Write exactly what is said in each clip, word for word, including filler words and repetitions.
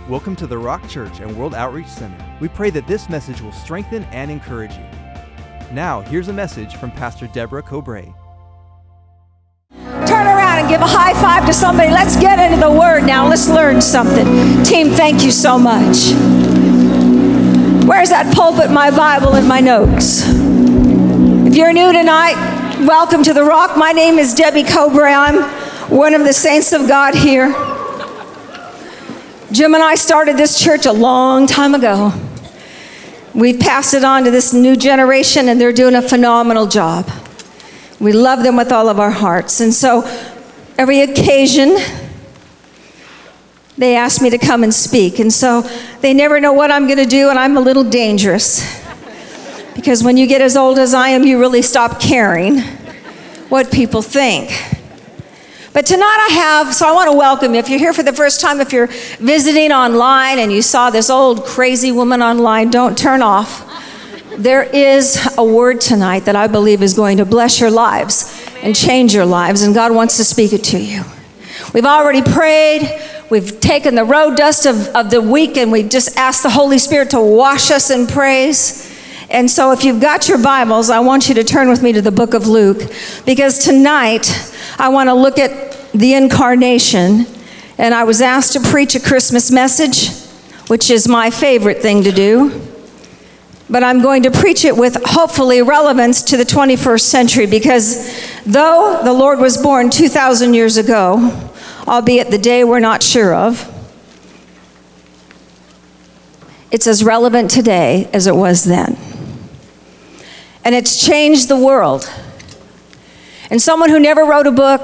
Welcome to the Rock Church and World Outreach Center. We pray that this message will strengthen and encourage you. Now, here's a message from Pastor Deborah Cobray. Turn around and give a high five to somebody. Let's get into the Word now. Let's learn something. Team, thank you so much. Where's that pulpit, my Bible, and my notes? If you're new tonight, welcome to the Rock. My name is Debbie Cobray. I'm one of the saints of God here. Jim and I started this church a long time ago. We've passed it on to this new generation, and they're doing a phenomenal job. We love them with all of our hearts. And so every occasion, they ask me to come and speak. And so they never know what I'm going to do, and I'm a little dangerous. Because when you get as old as I am, you really stop caring what people think. But tonight I have, so I want to welcome you. If you're here for the first time, if you're visiting online and you saw this old crazy woman online, don't turn off. There is a word tonight that I believe is going to bless your lives and change your lives, and God wants to speak it to you. We've already prayed. We've taken the road dust of, of the week, and we've just asked the Holy Spirit to wash us in praise. And so if you've got your Bibles, I want you to turn with me to the book of Luke, because tonight I want to look at the incarnation, and I was asked to preach a Christmas message, which is my favorite thing to do. But I'm going to preach it with hopefully relevance to the twenty-first century, because though the Lord was born two thousand years ago, albeit the day we're not sure of, it's as relevant today as it was then. And it's changed the world. And someone who never wrote a book,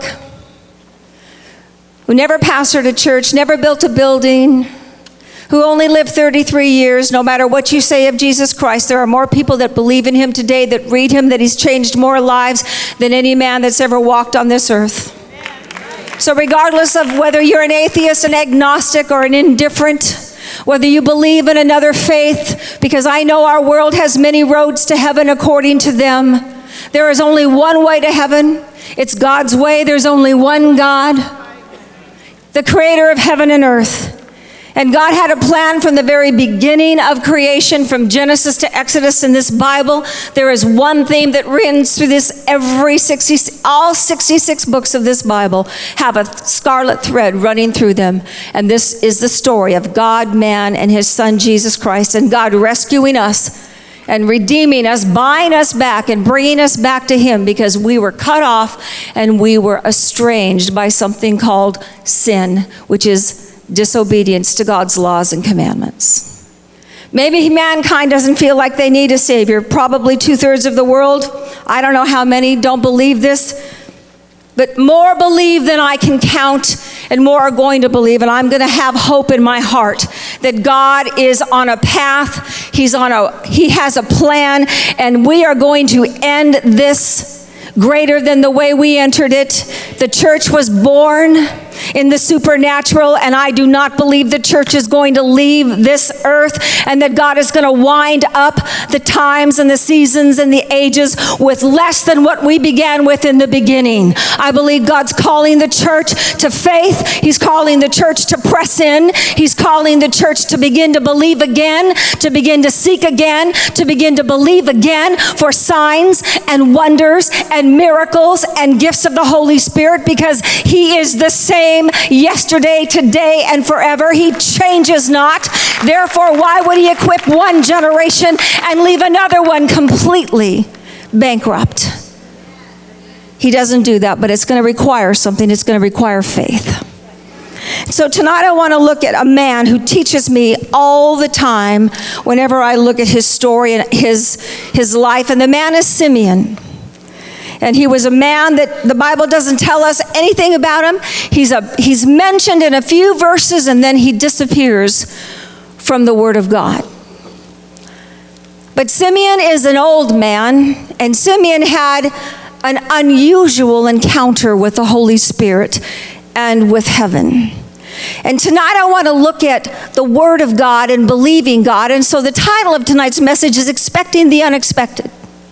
who never pastored a church, never built a building, who only lived thirty-three years, no matter what you say of Jesus Christ, there are more people that believe in him today, that read him, that he's changed more lives than any man that's ever walked on this earth. So regardless of whether you're an atheist, an agnostic, or an indifferent, whether you believe in another faith, because I know our world has many roads to heaven according to them. There is only one way to heaven. It's God's way. There's only one God, the creator of heaven and earth. And God had a plan from the very beginning of creation, from Genesis to Exodus in this Bible. There is one theme that runs through this every sixty, all sixty-six books of this Bible have a scarlet thread running through them. And this is the story of God, man, and his son, Jesus Christ, and God rescuing us and redeeming us, buying us back and bringing us back to him, because we were cut off and we were estranged by something called sin, which is disobedience to God's laws and commandments. Maybe mankind doesn't feel like they need a savior. Probably two-thirds of the world, I don't know how many, don't believe this, but more believe than I can count, and more are going to believe. And I'm going to have hope in my heart that God is on a path. He's on a, he has a plan, and we are going to end this greater than the way we entered it. The church was born in the supernatural, and I do not believe the church is going to leave this earth, and that God is going to wind up the times and the seasons and the ages with less than what we began with in the beginning. I believe God's calling the church to faith. He's calling the church to press in. He's calling the church to begin to believe again, to begin to seek again, to begin to believe again for signs and wonders and miracles and gifts of the Holy Spirit, because he is the same yesterday, today, and forever. He changes not. Therefore, why would he equip one generation and leave another one completely bankrupt? He doesn't do that, but it's going to require something. It's going to require faith. So tonight I want to look at a man who teaches me all the time whenever I look at his story and his, his life. And the man is Simeon. And he was a man that the Bible doesn't tell us anything about him. He's a he's mentioned in a few verses, and then he disappears from the Word of God. But Simeon is an old man, and Simeon had an unusual encounter with the Holy Spirit and with heaven. And tonight I want to look at the Word of God and believing God. And so the title of tonight's message is Expecting the Unexpected.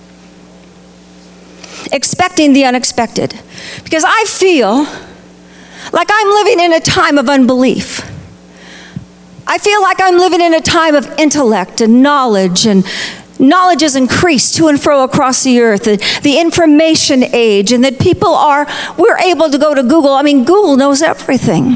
Expecting the unexpected. Because I feel like I'm living in a time of unbelief. I feel like I'm living in a time of intellect and knowledge, and knowledge has increased to and fro across the earth, the, the information age, and that people are, we're able to go to Google. I mean, Google knows everything.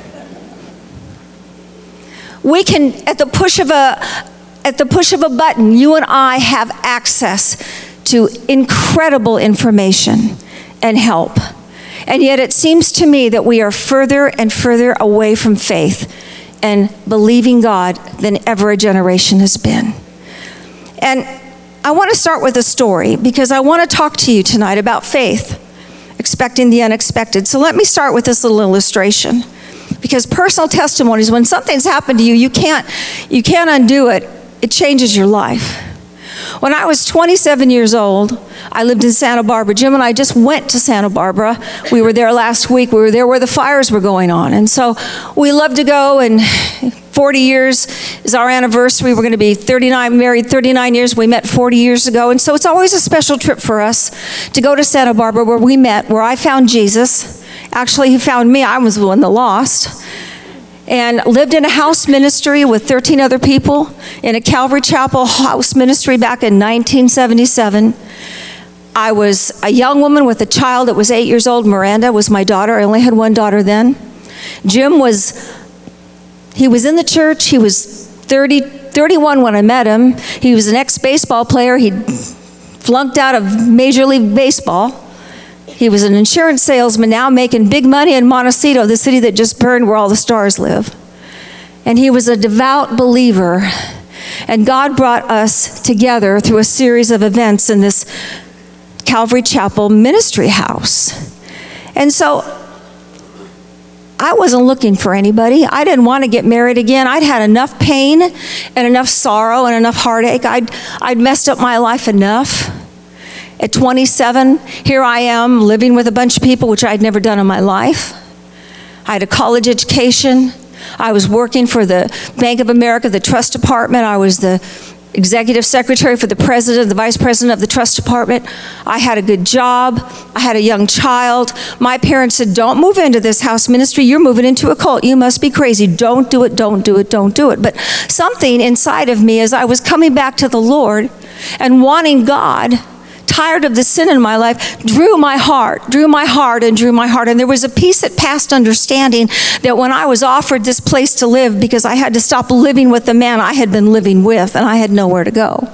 We can, at the push of a, at the push of a button, you and I have access to incredible information and help. And yet it seems to me that we are further and further away from faith and believing God than ever a generation has been. And I want to start with a story because I want to talk to you tonight about faith, expecting the unexpected. So let me start with this little illustration. Because personal testimonies, when something's happened to you, you can't, you can't undo it. It changes your life. When I was twenty-seven years old, I lived in Santa Barbara. Jim and I just went to Santa Barbara. We were there last week. We were there where the fires were going on. And so we love to go, and forty years is our anniversary. We're going to be thirty-nine, married thirty-nine years. We met forty years ago. And so it's always a special trip for us to go to Santa Barbara where we met, where I found Jesus. Actually, he found me. I was the one that lost. And lived in a house ministry with thirteen other people in a Calvary Chapel house ministry back in nineteen seventy-seven. I was a young woman with a child that was eight years old. Miranda was my daughter. I only had one daughter then. Jim was, he was in the church. He was thirty, thirty-one when I met him. He was an ex-baseball player. He flunked out of Major League Baseball. He was an insurance salesman, now making big money in Montecito, the city that just burned where all the stars live. And he was a devout believer. And God brought us together through a series of events in this Calvary Chapel ministry house. And so I wasn't looking for anybody. I didn't want to get married again. I'd had enough pain and enough sorrow and enough heartache. I'd, I'd messed up my life enough. At twenty-seven, here I am living with a bunch of people, which I'd never done in my life. I had a college education. I was working for the Bank of America, the trust department. I was the executive secretary for the president, the vice president of the trust department. I had a good job. I had a young child. My parents said, don't move into this house ministry. You're moving into a cult. You must be crazy. Don't do it, don't do it, don't do it. But something inside of me as I was coming back to the Lord and wanting God, tired of the sin in my life, drew my heart, drew my heart, and drew my heart. And there was a peace that passed understanding that when I was offered this place to live, because I had to stop living with the man I had been living with, and I had nowhere to go,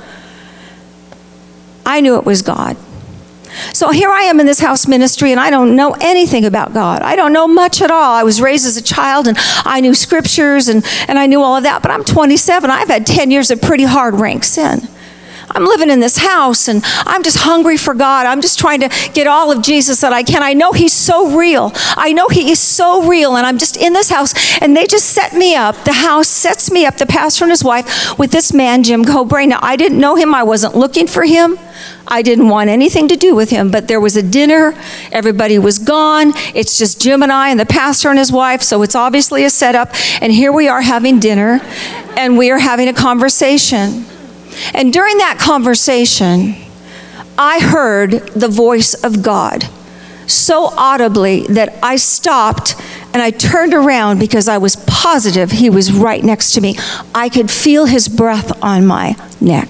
I knew it was God. So here I am in this house ministry, and I don't know anything about God. I don't know much at all. I was raised as a child, and I knew scriptures, and, and I knew all of that. But I'm twenty-seven. I've had ten years of pretty hard rank sin. I'm living in this house, and I'm just hungry for God. I'm just trying to get all of Jesus that I can. I know he's so real. I know he is so real, and I'm just in this house, and they just set me up. The house sets me up, the pastor and his wife, with this man, Jim Cobrae. Now, I didn't know him. I wasn't looking for him. I didn't want anything to do with him, but there was a dinner. Everybody was gone. It's just Jim and I and the pastor and his wife, so it's obviously a setup. And here we are having dinner, and we are having a conversation. And during that conversation, I heard the voice of God so audibly that I stopped and I turned around because I was positive he was right next to me. I could feel his breath on my neck.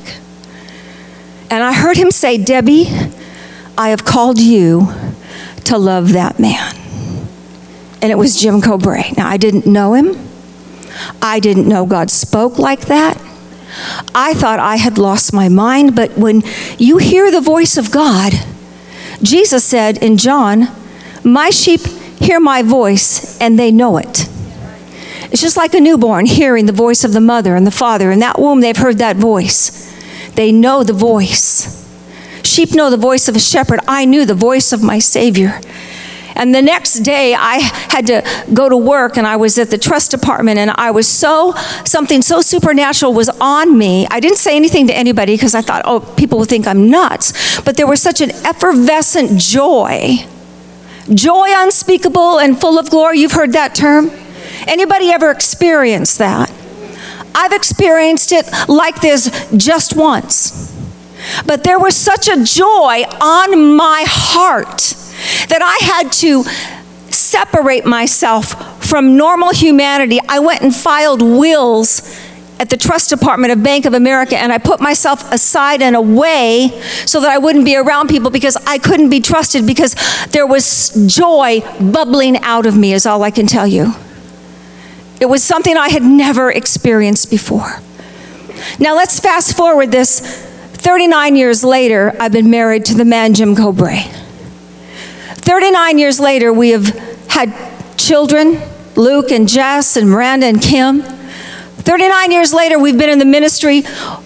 And I heard him say, Debbie, I have called you to love that man. And it was Jim Cobrae. Now, I didn't know him. I didn't know God spoke like that. I thought I had lost my mind, but when you hear the voice of God, Jesus said in John, my sheep hear my voice and they know it. It's just like a newborn hearing the voice of the mother and the father. In that womb, they've heard that voice. They know the voice. Sheep know the voice of a shepherd. I knew the voice of my Savior. And the next day, I had to go to work, and I was at the trust department, and I was so, something so supernatural was on me. I didn't say anything to anybody because I thought, oh, people will think I'm nuts. But there was such an effervescent joy, joy unspeakable and full of glory. You've heard that term? Anybody ever experienced that? I've experienced it like this just once. But there was such a joy on my heart that I had to separate myself from normal humanity, I went and filed wills at the trust department of Bank of America, and I put myself aside and away so that I wouldn't be around people because I couldn't be trusted, because there was joy bubbling out of me, is all I can tell you. It was something I had never experienced before. Now let's fast forward this. thirty-nine years later, I've been married to the man Jim Cobrae. thirty-nine years later, we have had children, Luke and Jess and Miranda and Kim. thirty-nine years later, we've been in the ministry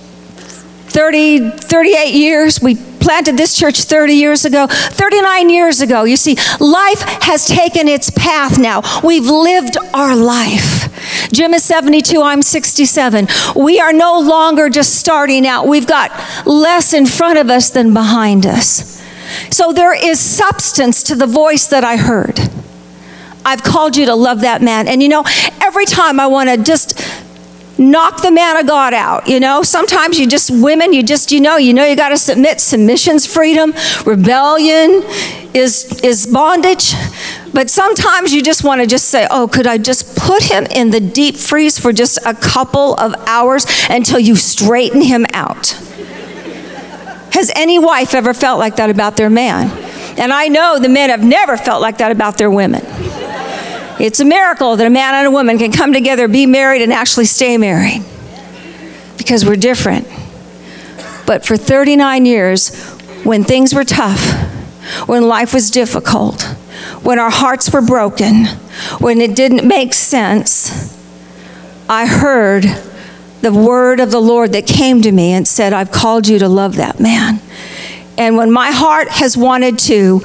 thirty, thirty-eight years. We planted this church thirty years ago. thirty-nine years ago. You see, life has taken its path now. We've lived our life. Jim is seventy-two, I'm sixty-seven. We are no longer just starting out. We've got less in front of us than behind us. So there is substance to the voice that I heard. I've called you to love that man. And you know, every time I want to just knock the man of God out, you know. Sometimes you just, women, you just, you know, you know you got to submit. Submission's freedom. Rebellion is is bondage. But sometimes you just want to just say, oh, could I just put him in the deep freeze for just a couple of hours until you straighten him out? Has any wife ever felt like that about their man? And I know the men have never felt like that about their women. It's a miracle that a man and a woman can come together, be married, and actually stay married. Because we're different. But for thirty-nine years, when things were tough, when life was difficult, when our hearts were broken, when it didn't make sense, I heard the word of the Lord that came to me and said, I've called you to love that man. And when my heart has wanted to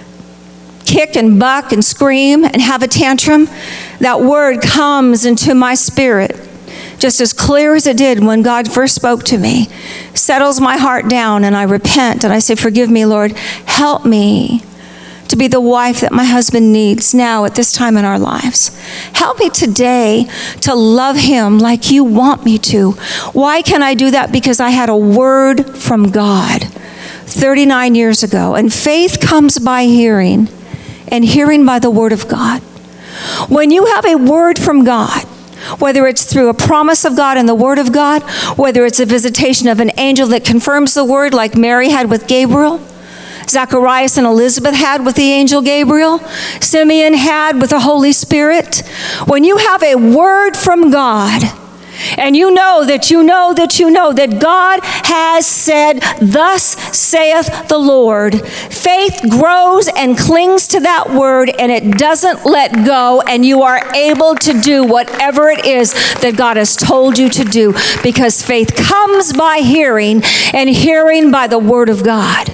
kick and buck and scream and have a tantrum, that word comes into my spirit just as clear as it did when God first spoke to me, settles my heart down, and I repent and I say, forgive me, Lord, help me to be the wife that my husband needs now at this time in our lives. Help me today to love him like you want me to. Why can I do that? Because I had a word from God thirty-nine years ago, and faith comes by hearing, and hearing by the word of God. When you have a word from God, whether it's through a promise of God and the word of God, whether it's a visitation of an angel that confirms the word like Mary had with Gabriel, Zacharias and Elizabeth had with the angel Gabriel, Simeon had with the Holy Spirit. When you have a word from God, and you know that you know that you know that God has said, thus saith the Lord, faith grows and clings to that word, and it doesn't let go, and you are able to do whatever it is that God has told you to do, because faith comes by hearing, and hearing by the word of God.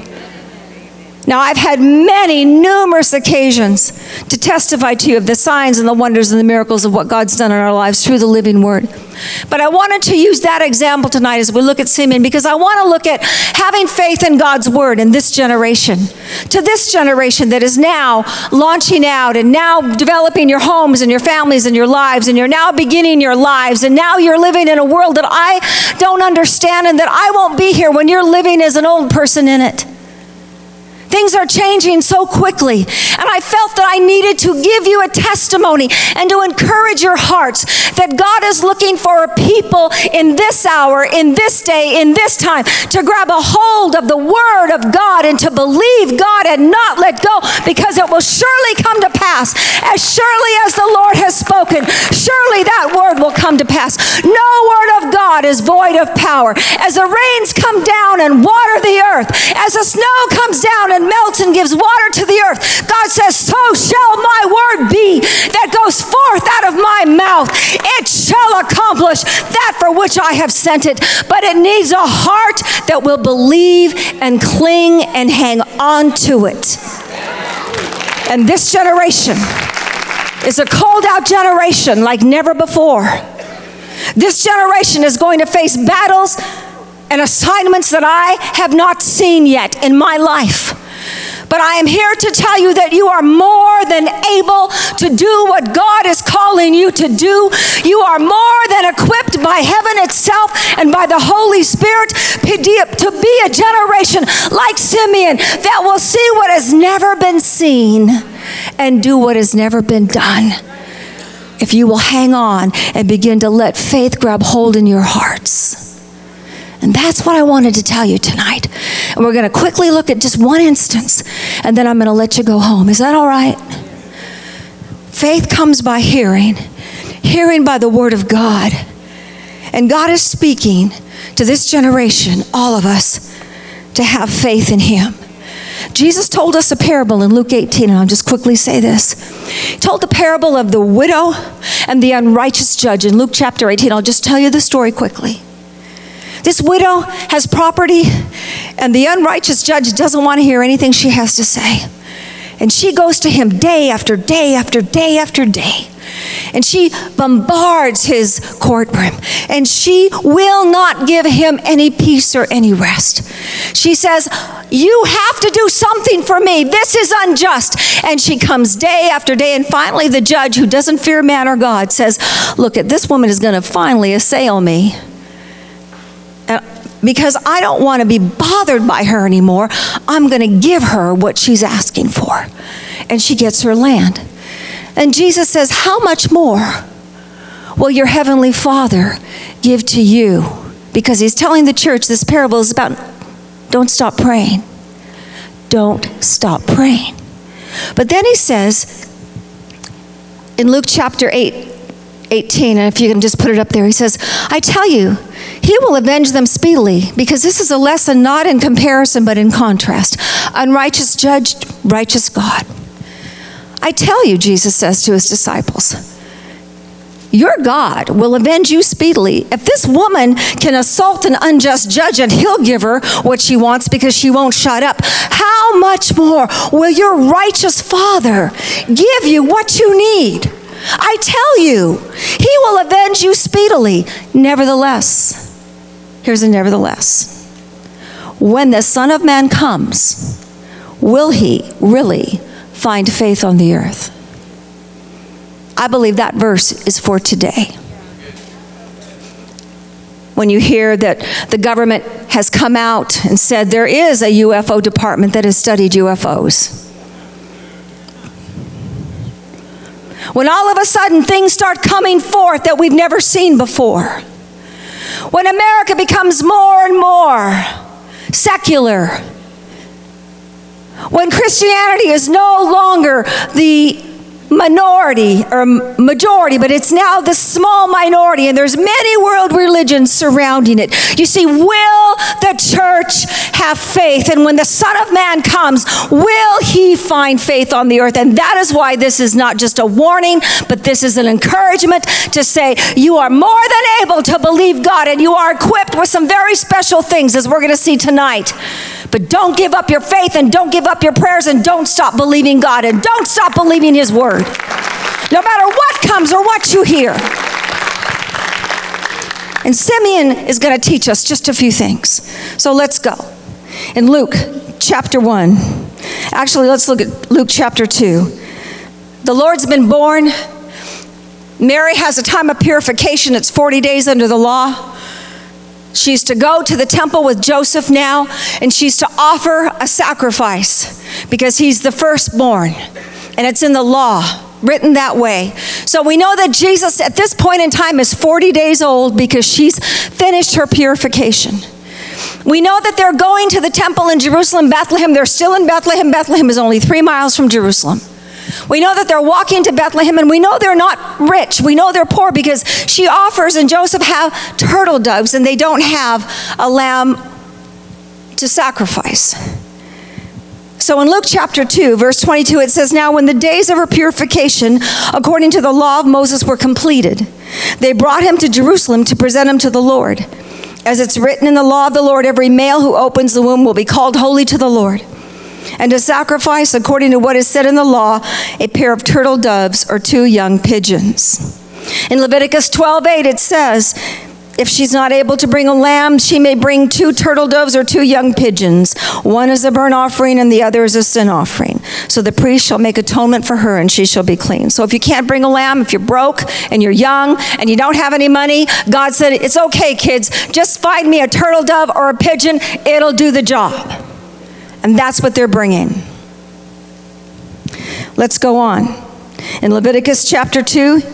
Now, I've had many, numerous occasions to testify to you of the signs and the wonders and the miracles of what God's done in our lives through the living word. But I wanted to use that example tonight as we look at Simeon, because I want to look at having faith in God's word in this generation. To this generation that is now launching out and now developing your homes and your families and your lives, and you're now beginning your lives, and now you're living in a world that I don't understand and that I won't be here when you're living as an old person in it. Things are changing so quickly, and I felt that I needed to give you a testimony and to encourage your hearts that God is looking for a people in this hour, in this day, in this time, to grab a hold of the word of God and to believe God and not let go, because it will surely come to pass. As surely as the Lord has spoken, surely that word will come to pass. No word of God is void of power. As the rains come down and water the earth, as the snow comes down and and melts and gives water to the earth, God says, so shall my word be that goes forth out of my mouth. It shall accomplish that for which I have sent it. But it needs a heart that will believe and cling and hang on to it. And this generation is a called out generation like never before. This generation is going to face battles and assignments that I have not seen yet in my life. But I am here to tell you that you are more than able to do what God is calling you to do. You are more than equipped by heaven itself and by the Holy Spirit to be a generation like Simeon that will see what has never been seen and do what has never been done. if you will hang on and begin to let faith grab hold in your hearts. And that's what I wanted to tell you tonight. And we're going to quickly look at just one instance, and then I'm going to let you go home. Is that all right? Faith comes by hearing, hearing by the word of God. And God is speaking to this generation, all of us, to have faith in him. Jesus told us a parable in Luke eighteen, and I'll just quickly say this. He told the parable of the widow and the unrighteous judge in Luke chapter eighteen. I'll just tell you the story quickly. This widow has property, and the unrighteous judge doesn't want to hear anything she has to say. And she goes to him day after day after day after day. And she bombards his courtroom. And she will not give him any peace or any rest. She says, you have to do something for me. This is unjust. And she comes day after day. And finally, the judge, who doesn't fear man or God, says, look, this woman is going to finally assail me. And because I don't want to be bothered by her anymore, I'm going to give her what she's asking for. And she gets her land. And Jesus says, how much more will your heavenly Father give to you? Because he's telling the church this parable is about, don't stop praying. Don't stop praying. But then he says, in Luke chapter eight, eighteen, and if you can just put it up there, he says, I tell you, he will avenge them speedily, because this is a lesson not in comparison, but in contrast. Unrighteous judge, righteous God. I tell you, Jesus says to his disciples, your God will avenge you speedily. If this woman can assault an unjust judge and he'll give her what she wants because she won't shut up, how much more will your righteous Father give you what you need? I tell you, he will avenge you speedily. Nevertheless, here's a nevertheless. When the Son of Man comes, will he really find faith on the earth? I believe that verse is for today. When you hear that the government has come out and said there is a U F O department that has studied U F Os. When all of a sudden things start coming forth that we've never seen before. When America becomes more and more secular. When Christianity is no longer the minority or majority, but it's now the small minority, and there's many world religions surrounding it. You see, will the church have faith? And when the Son of Man comes, will he find faith on the earth? And that is why this is not just a warning, but this is an encouragement to say you are more than able to believe God, and you are equipped with some very special things, as we're going to see tonight. But don't give up your faith, and don't give up your prayers, and don't stop believing God, and don't stop believing his word. No matter what comes or what you hear. And Simeon is going to teach us just a few things. So let's go. In Luke chapter one. Actually, let's look at Luke chapter two. The Lord's been born. Mary has a time of purification. It's forty days under the law. She's to go to the temple with Joseph now, and she's to offer a sacrifice because he's the firstborn. And it's in the law, written that way. So we know that Jesus at this point in time is forty days old because she's finished her purification. We know that they're going to the temple in Jerusalem, Bethlehem. They're still in Bethlehem. Bethlehem is only three miles from Jerusalem. We know that they're walking to Bethlehem, and we know they're not rich. We know they're poor because she offers, and Joseph have turtle doves, and they don't have a lamb to sacrifice. So in Luke chapter two, verse twenty-two, it says, now when the days of her purification, according to the law of Moses, were completed, they brought him to Jerusalem to present him to the Lord. As it's written in the law of the Lord, every male who opens the womb will be called holy to the Lord. And to sacrifice, according to what is said in the law, a pair of turtle doves or two young pigeons. In Leviticus twelve eight, it says, if she's not able to bring a lamb, she may bring two turtle doves or two young pigeons. One is a burnt offering and the other is a sin offering. So the priest shall make atonement for her and she shall be clean. So if you can't bring a lamb, if you're broke and you're young and you don't have any money, God said, it's okay, kids. Just find me a turtle dove or a pigeon. It'll do the job. And that's what they're bringing. Let's go on. In Leviticus chapter two,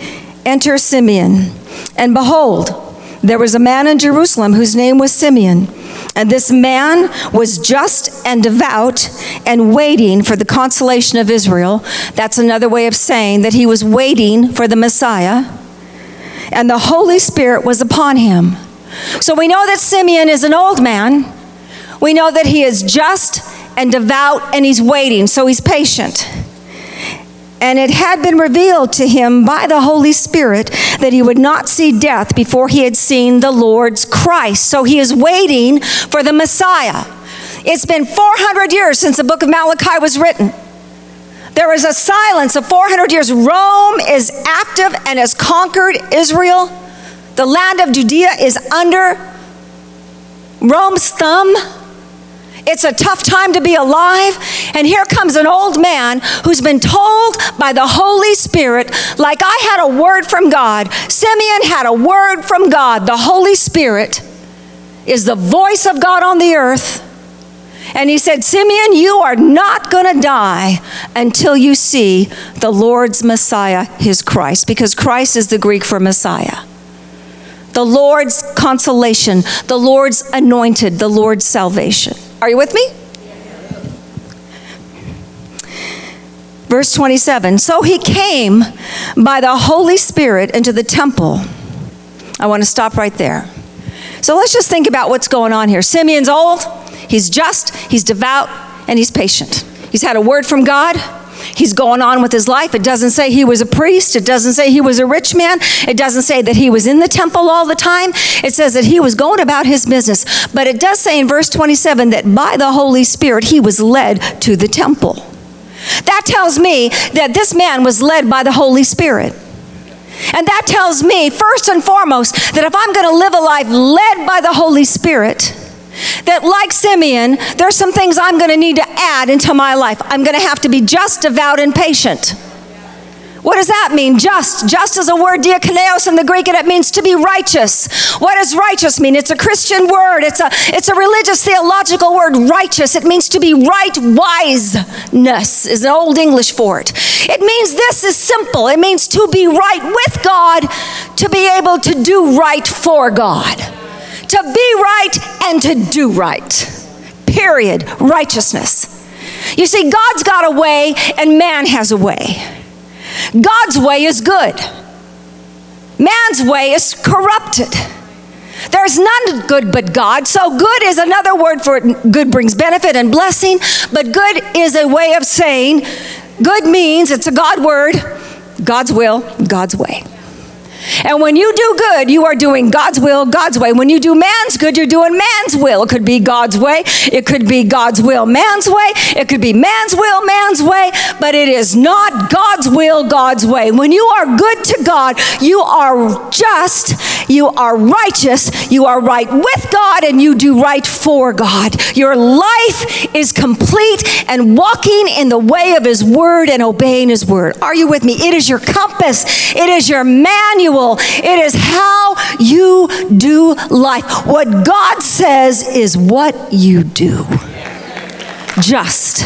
enter Simeon. And behold, there was a man in Jerusalem whose name was Simeon. And this man was just and devout and waiting for the consolation of Israel. That's another way of saying that he was waiting for the Messiah. And the Holy Spirit was upon him. So we know that Simeon is an old man. We know that he is just and devout and he's waiting, so he's patient. And it had been revealed to him by the Holy Spirit that he would not see death before he had seen the Lord's Christ. So he is waiting for the Messiah. It's been four hundred years since the book of Malachi was written. There is a silence of four hundred years. Rome is active and has conquered Israel. The land of Judea is under Rome's thumb. It's a tough time to be alive. And here comes an old man who's been told by the Holy Spirit, like I had a word from God. Simeon had a word from God. The Holy Spirit is the voice of God on the earth. And he said, Simeon, you are not going to die until you see the Lord's Messiah, his Christ, because Christ is the Greek for Messiah. The Lord's consolation, the Lord's anointed, the Lord's salvation. Are you with me? Verse twenty-seven, so he came by the Holy Spirit into the temple. I want to stop right there. So let's just think about what's going on here. Simeon's old, he's just, he's devout, and he's patient. He's had a word from God. He's going on with his life. It doesn't say he was a priest. It doesn't say he was a rich man. It doesn't say that he was in the temple all the time. It says that he was going about his business. But it does say in verse twenty-seven that by the Holy Spirit he was led to the temple. That tells me that this man was led by the Holy Spirit. And that tells me, first and foremost, that if I'm going to live a life led by the Holy Spirit, that like Simeon, there's some things I'm going to need to add into my life. I'm going to have to be just, devout, and patient. What does that mean? Just. Just is a word, diakoneos in the Greek, and it means to be righteous. What does righteous mean? It's a Christian word. It's a, it's a religious, theological word, righteous. It means to be right. Wiseness is an old English for it. It means this is simple. It means to be right with God, to be able to do right for God. To be right and to do right. Period. Righteousness. You see, God's got a way and man has a way. God's way is good. Man's way is corrupted. There's none good but God. So good is another word for it. Good brings benefit and blessing. But good is a way of saying, good means, it's a God word, God's will, God's way. And when you do good, you are doing God's will, God's way. When you do man's good, you're doing man's will. It could be God's way. It could be God's will, man's way. It could be man's will, man's way. But it is not God's will, God's way. When you are good to God, you are just, you are righteous, you are right with God, and you do right for God. Your life is complete and walking in the way of his word and obeying his word. Are you with me? It is your compass. It is your manual. It is how you do life. What God says is what you do. Just.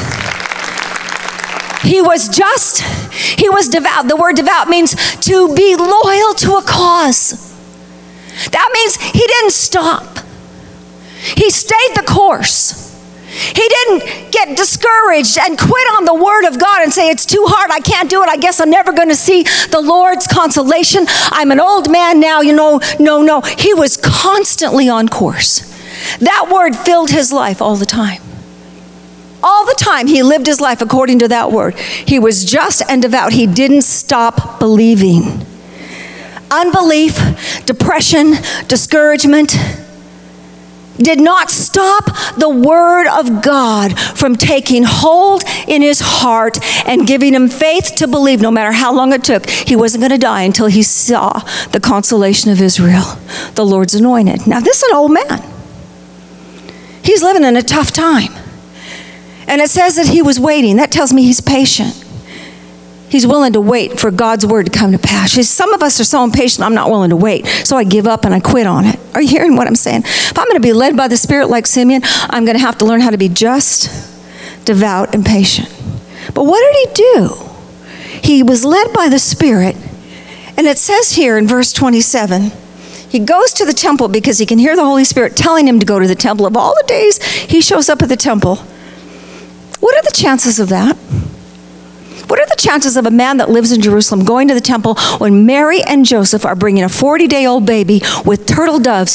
He was just. He was devout. The word devout means to be loyal to a cause. That means he didn't stop. He stayed the course. He didn't get discouraged and quit on the word of God and say, it's too hard, I can't do it, I guess I'm never going to see the Lord's consolation. I'm an old man now, you know. No, no. He was constantly on course. That word filled his life all the time. All the time he lived his life according to that word. He was just and devout. He didn't stop believing. Unbelief, depression, discouragement did not stop the word of God from taking hold in his heart and giving him faith to believe, no matter how long it took, he wasn't going to die until he saw the consolation of Israel, the Lord's anointed. Now, this is an old man. He's living in a tough time. And it says that he was waiting. That tells me he's patient. He's willing to wait for God's word to come to pass. Some of us are so impatient, I'm not willing to wait. So I give up and I quit on it. Are you hearing what I'm saying? If I'm going to be led by the Spirit like Simeon, I'm going to have to learn how to be just, devout, and patient. But what did he do? He was led by the Spirit, And it says here in verse twenty-seven, he goes to the temple because he can hear the Holy Spirit telling him to go to the temple. Of all the days he shows up at the temple, what are the chances of that? What are the chances of a man that lives in Jerusalem going to the temple when Mary and Joseph are bringing a forty-day-old baby with turtle doves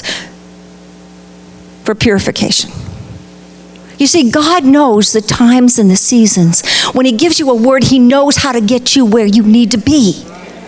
for purification? You see, God knows the times and the seasons. When he gives you a word, he knows how to get you where you need to be.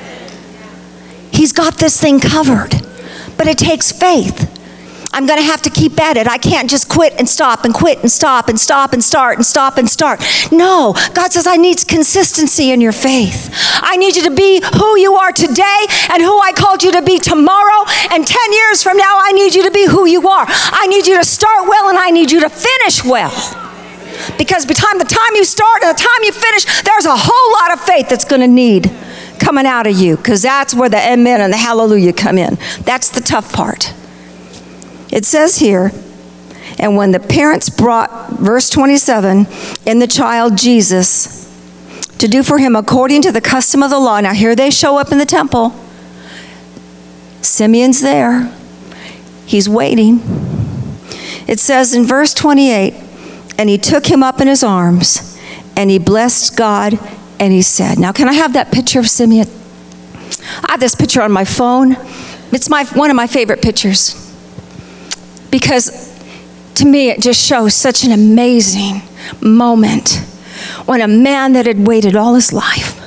He's got this thing covered, but it takes faith. I'm going to have to keep at it. I can't just quit and stop and quit and stop and stop and start and stop and start. No, God says, I need consistency in your faith. I need you to be who you are today and who I called you to be tomorrow. And ten years from now, I need you to be who you are. I need you to start well and I need you to finish well. Because between the time you start and the time you finish, there's a whole lot of faith that's going to need coming out of you, because that's where the amen and the hallelujah come in. That's the tough part. It says here, and when the parents brought, verse twenty-seven, in the child Jesus to do for him according to the custom of the law. Now here they show up in the temple. Simeon's there. He's waiting. It says in verse twenty-eight, and he took him up in his arms, and he blessed God, and he said, now can I have that picture of Simeon? I have this picture on my phone. It's my one of my favorite pictures, because to me it just shows such an amazing moment when a man that had waited all his life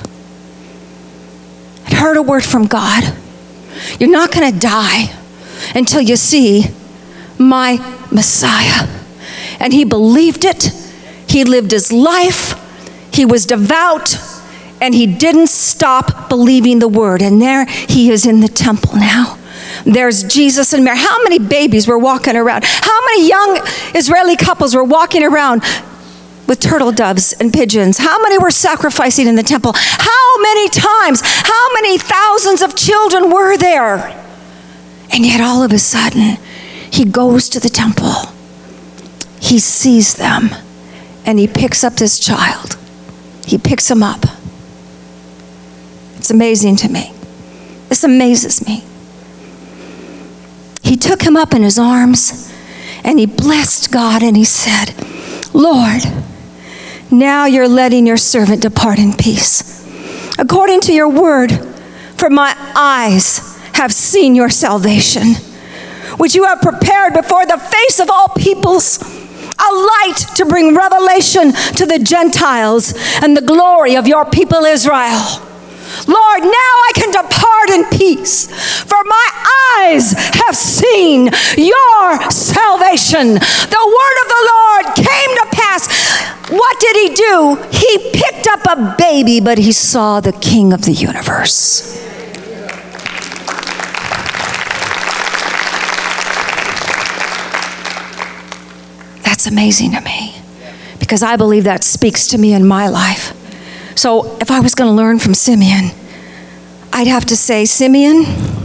had heard a word from God. You're not going to die until you see my Messiah. And he believed it. He lived his life. He was devout, and he didn't stop believing the word. And there he is in the temple now. There's Jesus and Mary. How many babies were walking around? How many young Israeli couples were walking around with turtle doves and pigeons? How many were sacrificing in the temple? How many times? How many thousands of children were there? And yet all of a sudden, he goes to the temple. He sees them, and he picks up this child. He picks him up. It's amazing to me. This amazes me. He took him up in his arms, and he blessed God, and he said, Lord, now you're letting your servant depart in peace, according to your word, for my eyes have seen your salvation, which you have prepared before the face of all peoples, a light to bring revelation to the Gentiles and the glory of your people Israel. Lord, now I can depart in peace, for my eyes have seen your salvation. The word of the Lord came to pass. What did he do? He picked up a baby, but he saw the King of the universe. That's amazing to me, because I believe that speaks to me in my life. So if I was going to learn from Simeon, I'd have to say, Simeon,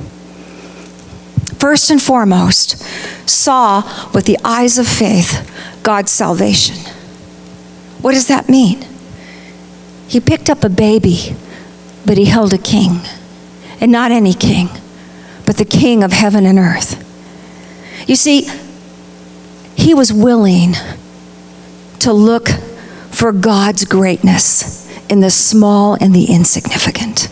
first and foremost, saw with the eyes of faith God's salvation. What does that mean? He picked up a baby, but he held a king. And not any king, but the King of heaven and earth. You see, he was willing to look for God's greatness in the small and the insignificant.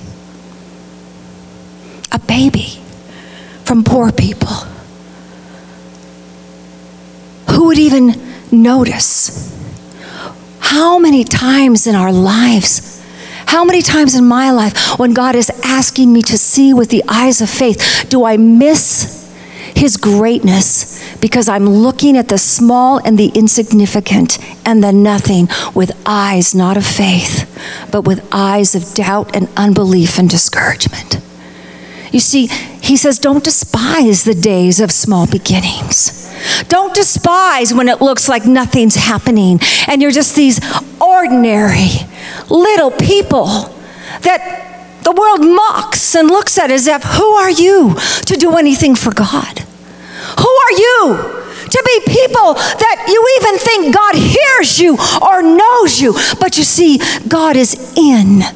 A baby from poor people. Who would even notice? How many times in our lives, how many times in my life when God is asking me to see with the eyes of faith, do I miss his greatness because I'm looking at the small and the insignificant and the nothing with eyes not of faith, but with eyes of doubt and unbelief and discouragement? You see, he says, don't despise the days of small beginnings. Don't despise when it looks like nothing's happening and you're just these ordinary little people that the world mocks and looks at as if, who are you to do anything for God? Who are you to be people that you even think God hears you or knows you? But you see, God is in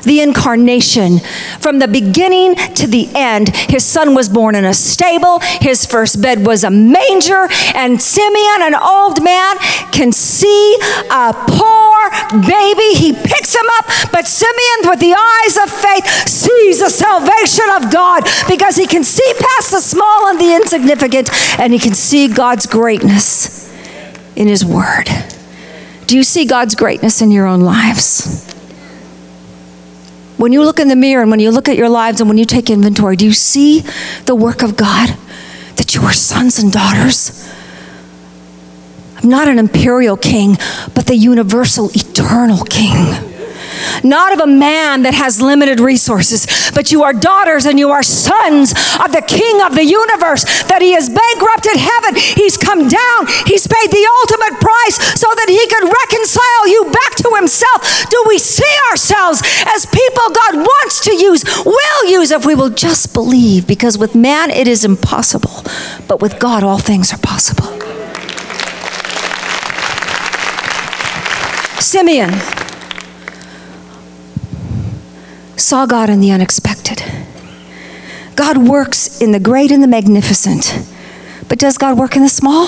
the incarnation. From the beginning to the end, his son was born in a stable. His first bed was a manger. And Simeon, an old man, can see a poor baby. He picks him up. But Simeon, with the eyes of faith, sees the salvation of God because he can see past the small and the insignificant, and he can see God's greatness in his word. Do you see God's greatness in your own lives? When you look in the mirror and when you look at your lives and when you take inventory, do you see the work of God? That you are sons and daughters? I'm not an imperial king, but the universal, eternal king. Not of a man that has limited resources, but you are daughters and you are sons of the King of the universe, that he has bankrupted heaven. He's come down. He's paid the ultimate price so that he can reconcile you back to himself. Do we see ourselves as people God wants to use, will use, if we will just believe? Because with man it is impossible, but with God all things are possible. Simeon saw God in the unexpected. God works in the great and the magnificent, but does God work in the small?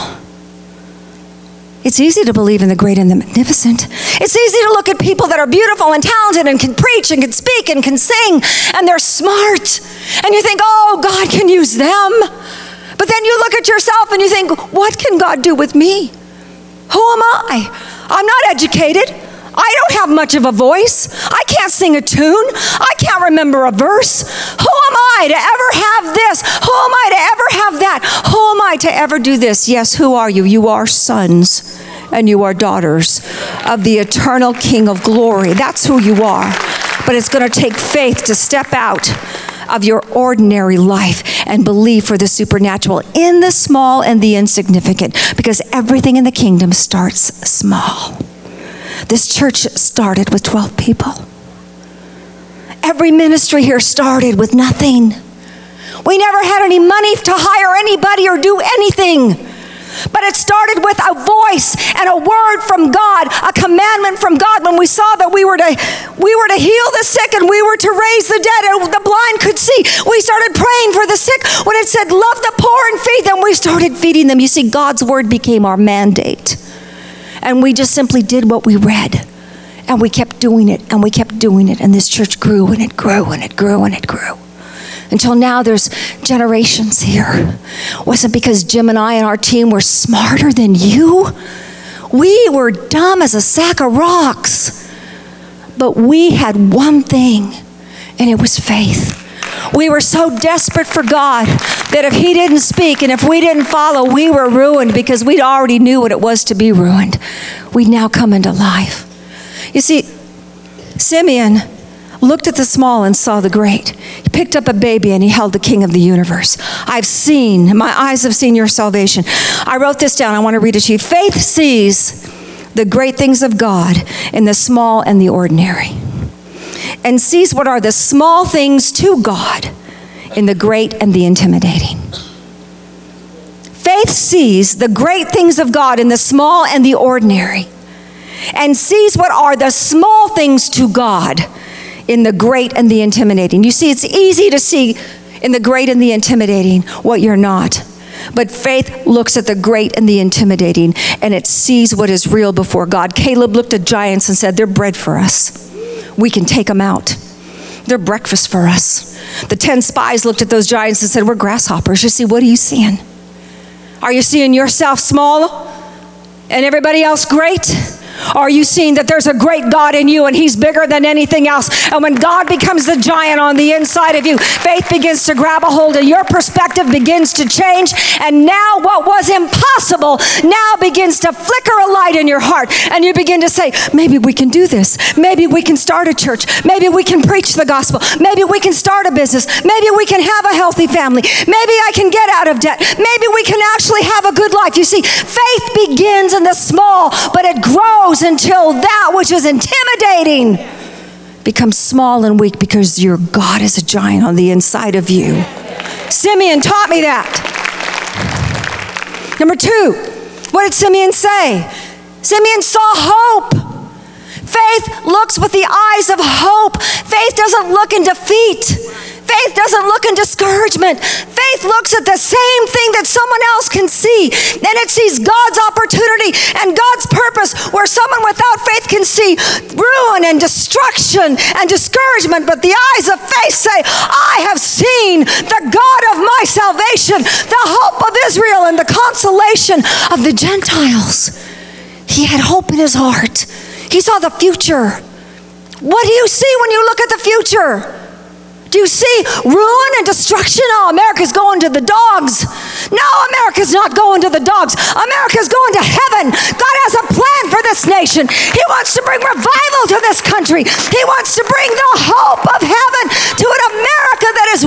It's easy to believe in the great and the magnificent. It's easy to look at people that are beautiful and talented and can preach and can speak and can sing, and they're smart, and you think, oh, God can use them. But then you look at yourself and you think, what can God do with me? Who am I? I'm not educated. I don't have much of a voice. I can't sing a tune. I can't remember a verse. Who am I to ever have this? Who am I to ever have that? Who am I to ever do this? Yes, who are you? You are sons and you are daughters of the eternal King of glory. That's who you are. But it's going to take faith to step out of your ordinary life and believe for the supernatural in the small and the insignificant, because everything in the kingdom starts small. This church started with twelve people. Every ministry here started with nothing. We never had any money to hire anybody or do anything. But it started with a voice and a word from God, a commandment from God. When we saw that we were to we were to heal the sick and we were to raise the dead and the blind could see, we started praying for the sick. When it said love the poor and feed them, we started feeding them. You see, God's word became our mandate. And we just simply did what we read. And we kept doing it, and we kept doing it. And this church grew, and it grew, and it grew, and it grew. Until now, there's generations here. Wasn't because Jim and I and our team were smarter than you. We were dumb as a sack of rocks. But we had one thing, and it was faith. We were so desperate for God that if he didn't speak and if we didn't follow, we were ruined, because we already knew what it was to be ruined. We'd now come into life. You see, Simeon looked at the small and saw the great. He picked up a baby and he held the King of the universe. I've seen, my eyes have seen your salvation. I wrote this down. I want to read it to you. Faith sees the great things of God in the small and the ordinary, and sees what are the small things to God in the great and the intimidating. Faith sees the great things of God in the small and the ordinary, and sees what are the small things to God in the great and the intimidating. You see, it's easy to see in the great and the intimidating what you're not. But faith looks at the great and the intimidating, and it sees what is real before God. Caleb looked at giants and said, they're bread for us. We can take them out. They're breakfast for us. The ten spies looked at those giants and said, we're grasshoppers. You see, what are you seeing? Are you seeing yourself small and everybody else great? Or are you seeing that there's a great God in you and he's bigger than anything else? And when God becomes the giant on the inside of you, faith begins to grab a hold and your perspective begins to change. And now what was impossible now begins to flicker a light in your heart. And you begin to say, maybe we can do this. Maybe we can start a church. Maybe we can preach the gospel. Maybe we can start a business. Maybe we can have a healthy family. Maybe I can get out of debt. Maybe we can actually have a good life. You see, faith begins in the small, but it grows until that which is intimidating becomes small and weak, because your God is a giant on the inside of you. Simeon taught me that. Number two, what did Simeon say? Simeon saw hope. Faith looks with the eyes of hope. Faith doesn't look in defeat. Faith doesn't look in discouragement. Faith looks at the same thing that someone else can see, and it sees God's opportunity and God's purpose, where someone without faith can see ruin and destruction and discouragement, but the eyes of faith say, I have seen the God of my salvation, the hope of Israel and the consolation of the Gentiles. He had hope in his heart. He saw the future. What do you see when you look at the future? Do you see ruin and destruction? Oh, America's going to the dogs. No, America's not going to the dogs. America's going to heaven. God has a plan for this nation. He wants to bring revival to this country. He wants to bring the hope of heaven to an America that is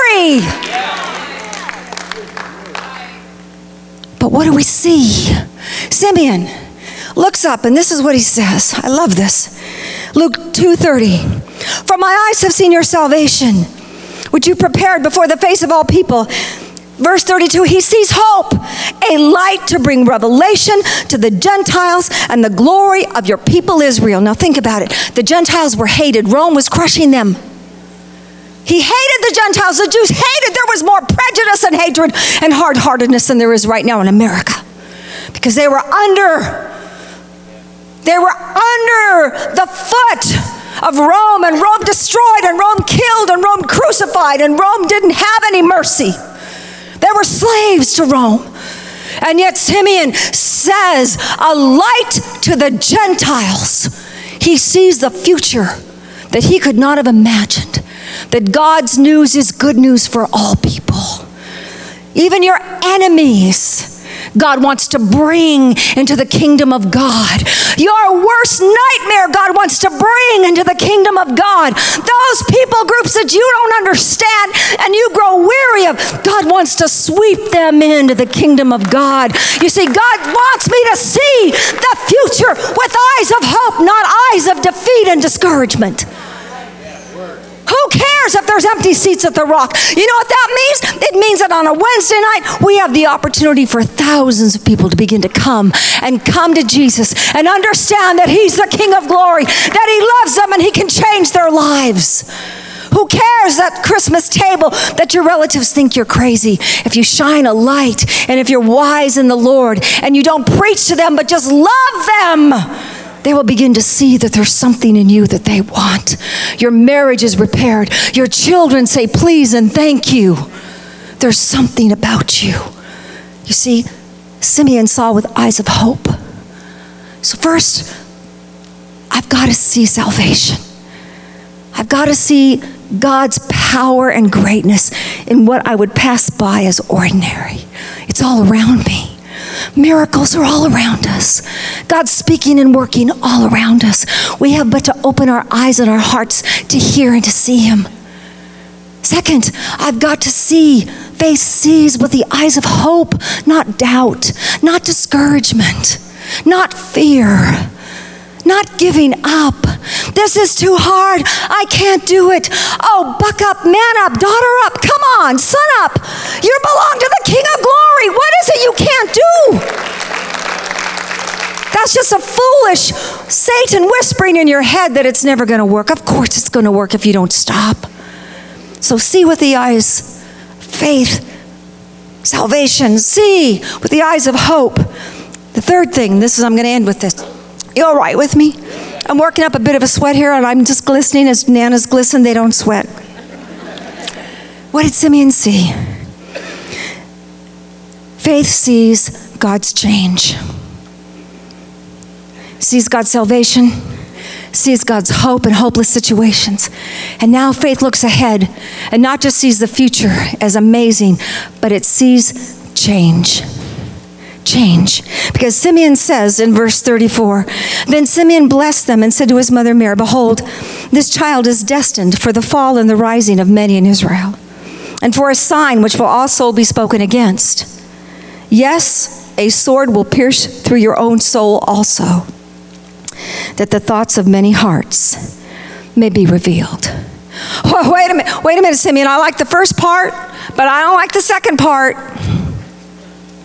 weary. But what do we see? Simeon looks up, and this is what he says. I love this. Luke two thirty. For my eyes have seen your salvation, which you prepared before the face of all people. Verse thirty-two, he sees hope, a light to bring revelation to the Gentiles and the glory of your people Israel. Now think about it. The Gentiles were hated. Rome was crushing them. He hated the Gentiles. The Jews hated. There was more prejudice and hatred and hard-heartedness than there is right now in America, because they were under, they were under the foot of Rome, and Rome destroyed, and Rome killed, and Rome crucified, and Rome didn't have any mercy. They were slaves to Rome. And yet Simeon says, a light to the Gentiles. He sees the future that he could not have imagined, that God's news is good news for all people. Even your enemies, God wants to bring into the kingdom of God. Your worst nightmare, God wants to bring into the kingdom of God. Those people groups that you don't understand and you grow weary of, God wants to sweep them into the kingdom of God. You see, God wants me to see the future with eyes of hope, not eyes of defeat and discouragement. Who cares if there's empty seats at the Rock? You know what that means? It means that on a Wednesday night, we have the opportunity for thousands of people to begin to come and come to Jesus and understand that he's the King of glory, that he loves them and he can change their lives. Who cares that Christmas table that your relatives think you're crazy? If you shine a light and if you're wise in the Lord and you don't preach to them but just love them, they will begin to see that there's something in you that they want. Your marriage is repaired. Your children say please and thank you. There's something about you. You see, Simeon saw with eyes of hope. So first, I've got to see salvation. I've got to see God's power and greatness in what I would pass by as ordinary. It's all around me. Miracles are all around us. God's speaking and working all around us. We have but to open our eyes and our hearts to hear and to see him. Second, I've got to see. Faith sees with the eyes of hope, not doubt, not discouragement, not fear, not giving up. This is too hard. I can't do it. Oh, buck up, man up, daughter up. Come on, son up. You belong to the King of glory. What is it you can't do? That's just a foolish Satan whispering in your head that it's never going to work. Of course it's going to work if you don't stop. So see with the eyes, faith, salvation. See with the eyes of hope. The third thing, this is, I'm going to end with this. You all right with me? I'm working up a bit of a sweat here, and I'm just glistening as nanas glisten. They don't sweat. What did Simeon see? Faith sees God's change. Sees God's salvation. Sees God's hope in hopeless situations. And now faith looks ahead and not just sees the future as amazing, but it sees change. Change. Because Simeon says in verse thirty-four, then Simeon blessed them and said to his mother Mary, behold, this child is destined for the fall and the rising of many in Israel, and for a sign which will also be spoken against. Yes, a sword will pierce through your own soul also, that the thoughts of many hearts may be revealed. Oh, wait a minute, wait a minute, Simeon. I like the first part, but I don't like the second part.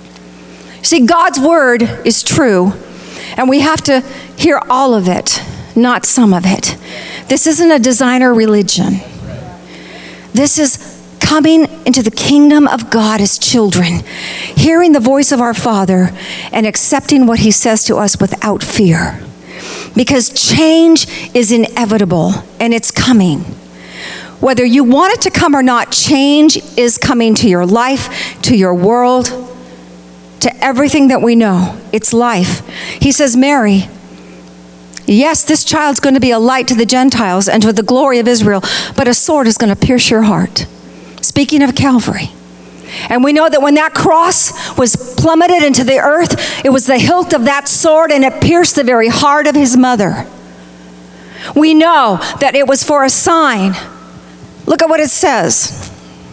See, God's word is true, and we have to hear all of it. not some of it. This isn't a designer religion. This is coming into the kingdom of God as children, hearing the voice of our Father and accepting what he says to us without fear. Because change is inevitable and it's coming. Whether you want it to come or not, change is coming to your life, to your world, to everything that we know. It's life. He says, Mary, yes, this child's going to be a light to the Gentiles and to the glory of Israel, but a sword is going to pierce your heart. Speaking of Calvary. And we know that when that cross was plummeted into the earth, it was the hilt of that sword and it pierced the very heart of his mother. We know that it was for a sign. Look at what it says.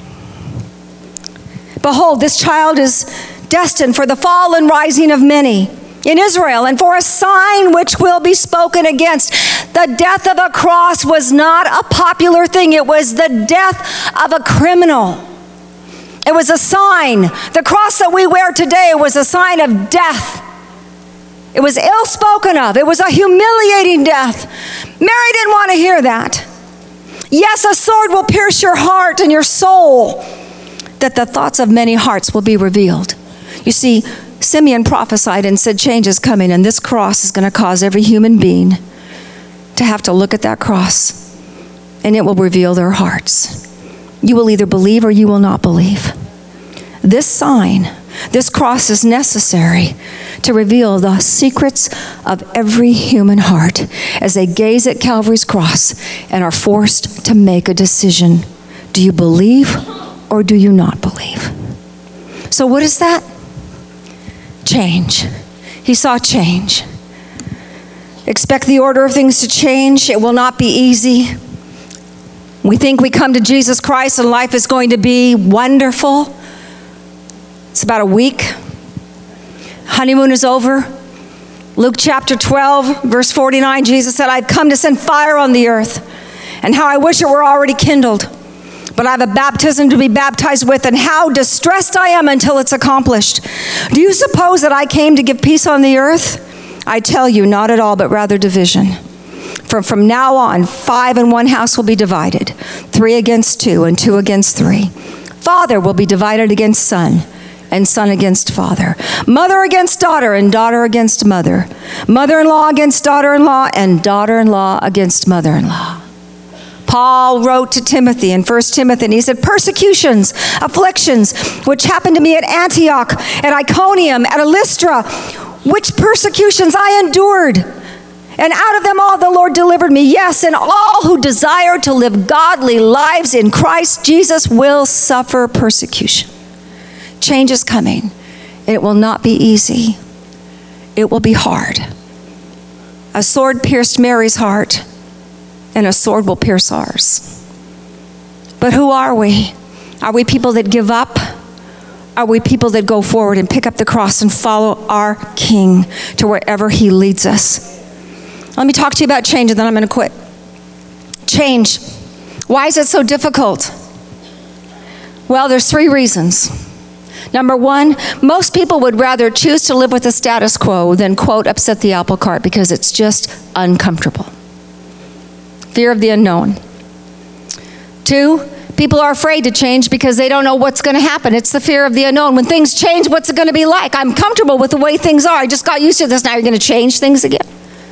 Behold, this child is destined for the fall and rising of many in Israel, and for a sign which will be spoken against. The death of a cross was not a popular thing. It was the death of a criminal. It was a sign. The cross that we wear today was a sign of death. It was ill spoken of. It was a humiliating death. Mary didn't want to hear that. Yes, a sword will pierce your heart and your soul, that the thoughts of many hearts will be revealed. You see, Simeon prophesied and said change is coming, and this cross is going to cause every human being to have to look at that cross, and it will reveal their hearts. You will either believe or you will not believe. This sign, this cross is necessary to reveal the secrets of every human heart as they gaze at Calvary's cross and are forced to make a decision. Do you believe or do you not believe? So what is that? Change. He saw change. Expect the order of things to change. It will not be easy. We think we come to Jesus Christ and life is going to be wonderful. It's about a week. Honeymoon is over. Luke chapter twelve, verse forty-nine, Jesus said, I've come to send fire on the earth, and how I wish it were already kindled. But I have a baptism to be baptized with, and how distressed I am until it's accomplished. Do you suppose that I came to give peace on the earth? I tell you, not at all, but rather division. For from now on, five in one house will be divided, three against two, and two against three. Father will be divided against son, and son against father. Mother against daughter, and daughter against mother. Mother-in-law against daughter-in-law, and daughter-in-law against mother-in-law. Paul wrote to Timothy in First Timothy, and he said, persecutions, afflictions, which happened to me at Antioch, at Iconium, at Lystra, which persecutions I endured. And out of them all the Lord delivered me. Yes, and all who desire to live godly lives in Christ Jesus will suffer persecution. Change is coming. It will not be easy. It will be hard. A sword pierced Mary's heart, and a sword will pierce ours. But who are we? Are we people that give up? Are we people that go forward and pick up the cross and follow our King to wherever he leads us? Let me talk to you about change, and then I'm going to quit. Change. Why is it so difficult? Well, there's three reasons. Number one, most people would rather choose to live with the status quo than, quote, upset the apple cart because it's just uncomfortable. Fear of the unknown. Two, people are afraid to change because they don't know what's going to happen. It's the fear of the unknown. When things change, what's it going to be like? I'm comfortable with the way things are. I just got used to this. Now you're going to change things again.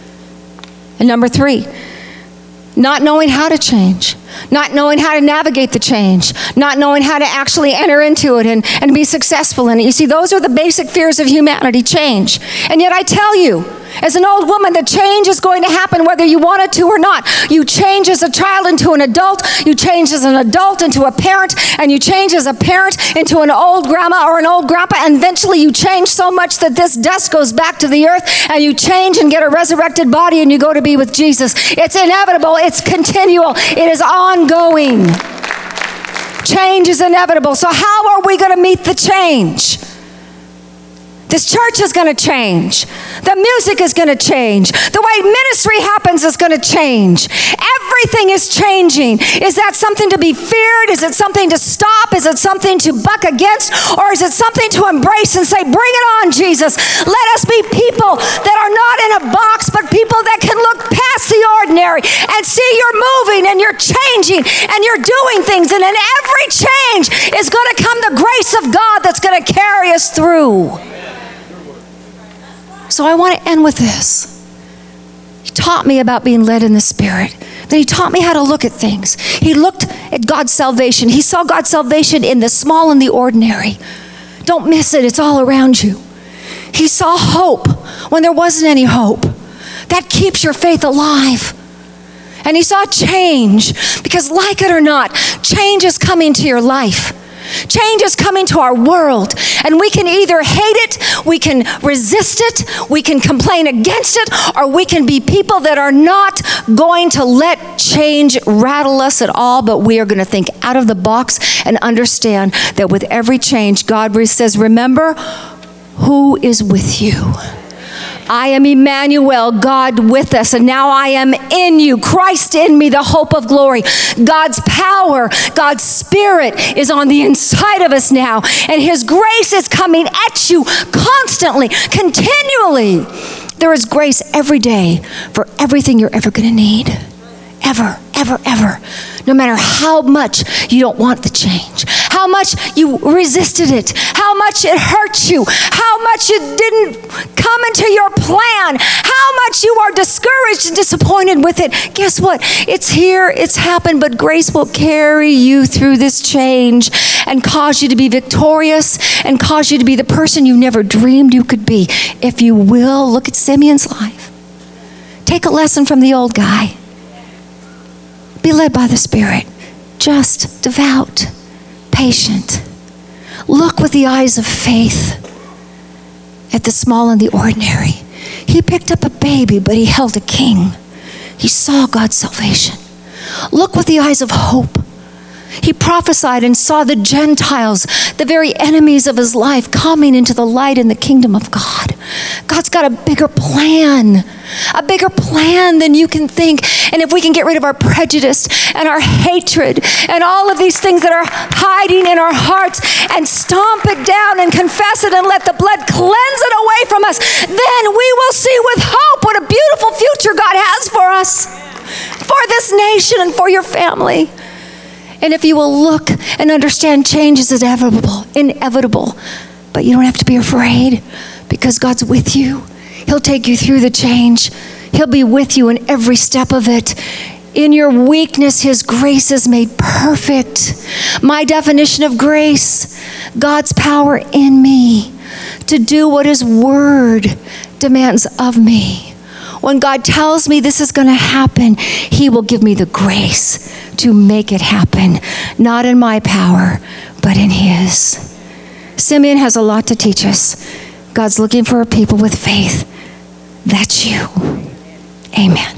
And number three, not knowing how to change, not knowing how to navigate the change, not knowing how to actually enter into it and, and be successful in it. You see, those are the basic fears of humanity, change. And yet I tell you, as an old woman, that change is going to happen whether you want it to or not. You change as a child into an adult, you change as an adult into a parent, and you change as a parent into an old grandma or an old grandpa, and eventually you change so much that this dust goes back to the earth, and you change and get a resurrected body and you go to be with Jesus. It's inevitable, it's continual, it is ongoing. Change is inevitable. So how are we going to meet the change? This church is going to change. The music is going to change. The way ministry happens is going to change. Everything is changing. Is that something to be feared? Is it something to stop? Is it something to buck against? Or is it something to embrace and say, bring it on, Jesus? Let us be people that are not in a box, but people that can look past the ordinary and see you're moving and you're changing and you're doing things. And in every change is going to come the grace of God that's going to carry us through. So I want to end with this. He taught me about being led in the Spirit. Then he taught me how to look at things. He looked at God's salvation. He saw God's salvation in the small and the ordinary. Don't miss it. It's all around you. He saw hope when there wasn't any hope. That keeps your faith alive. And he saw change because, like it or not, change is coming to your life. Change is coming to our world, and we can either hate it, we can resist it, we can complain against it, or we can be people that are not going to let change rattle us at all, but we are going to think out of the box and understand that with every change, God says, remember who is with you. I am Emmanuel, God with us, and now I am in you, Christ in me, the hope of glory. God's power, God's Spirit is on the inside of us now, and His grace is coming at you constantly, continually. There is grace every day for everything you're ever going to need. Ever, ever, ever. No matter how much you don't want the change, how much you resisted it, how much it hurt you, how much it didn't come into your plan, how much you are discouraged and disappointed with it. Guess what? It's here, it's happened, but grace will carry you through this change and cause you to be victorious and cause you to be the person you never dreamed you could be. If you will, look at Simeon's life. Take a lesson from the old guy. Be led by the Spirit, just, devout, patient. Look with the eyes of faith at the small and the ordinary. He picked up a baby, but he held a king. He saw God's salvation. Look with the eyes of hope. He prophesied and saw the Gentiles, the very enemies of his life, coming into the light in the kingdom of God. God's got a bigger plan, a bigger plan than you can think. And if we can get rid of our prejudice and our hatred and all of these things that are hiding in our hearts and stomp it down and confess it and let the blood cleanse it away from us, then we will see with hope what a beautiful future God has for us, for this nation and for your family. And if you will look and understand change is inevitable, inevitable, but you don't have to be afraid because God's with you. He'll take you through the change. He'll be with you in every step of it. In your weakness, His grace is made perfect. My definition of grace, God's power in me to do what His word demands of me. When God tells me this is going to happen, He will give me the grace to make it happen. Not in my power, but in His. Simeon has a lot to teach us. God's looking for a people with faith. That's you. Amen.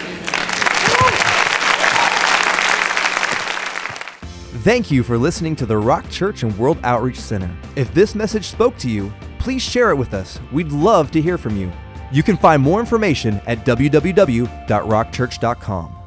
Thank you for listening to the Rock Church and World Outreach Center. If this message spoke to you, please share it with us. We'd love to hear from you. You can find more information at w w w dot rock church dot com.